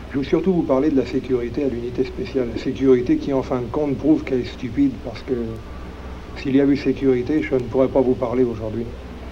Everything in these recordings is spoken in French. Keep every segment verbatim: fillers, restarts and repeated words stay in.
Je veux surtout vous parler de la sécurité à l'unité spéciale. La sécurité qui, en fin de compte, prouve qu'elle est stupide, parce que s'il y avait eu sécurité, je ne pourrais pas vous parler aujourd'hui.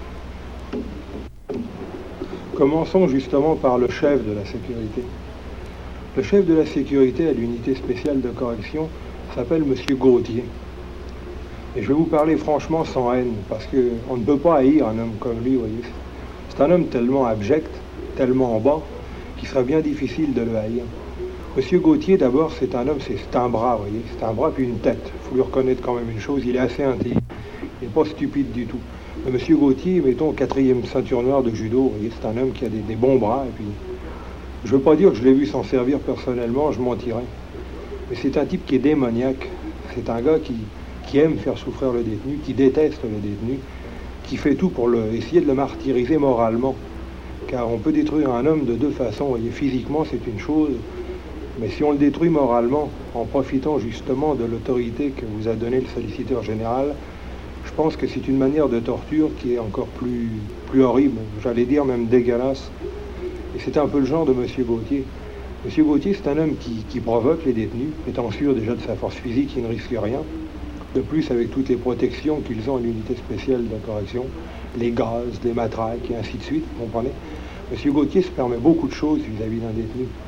Commençons justement par le chef de la sécurité. Le chef de la sécurité à l'unité spéciale de correction s'appelle Monsieur Gauthier. Et je vais vous parler franchement sans haine, parce qu'on ne peut pas haïr un homme comme lui, voyez. C'est un homme tellement abject, tellement bas, qu'il serait bien difficile de le haïr. Monsieur Gauthier, d'abord, c'est un homme, c'est un bras, vous voyez, c'est un bras puis une tête. Il faut lui reconnaître quand même une chose, il est assez intelligent, il n'est pas stupide du tout. Mais Monsieur Gauthier, mettons, quatrième ceinture noire de judo, vous voyez, c'est un homme qui a des, des bons bras, et puis, je ne veux pas dire que je l'ai vu s'en servir personnellement, je mentirais. Mais c'est un type qui est démoniaque, c'est un gars qui, qui aime faire souffrir le détenu, qui déteste le détenu, qui fait tout pour le, essayer de le martyriser moralement. Car on peut détruire un homme de deux façons, vous voyez, physiquement c'est une chose, mais si on le détruit moralement, en profitant justement de l'autorité que vous a donnée le solliciteur général, je pense que c'est une manière de torture qui est encore plus, plus horrible, j'allais dire même dégueulasse. Et c'est un peu le genre de Monsieur Gauthier. Monsieur Gauthier, c'est un homme qui, qui provoque les détenus, étant sûr déjà de sa force physique, il ne risque rien. De plus, avec toutes les protections qu'ils ont à l'unité spéciale de correction, les gaz, les matraques et ainsi de suite, vous comprenez. Monsieur Gauthier se permet beaucoup de choses vis-à-vis d'un détenu.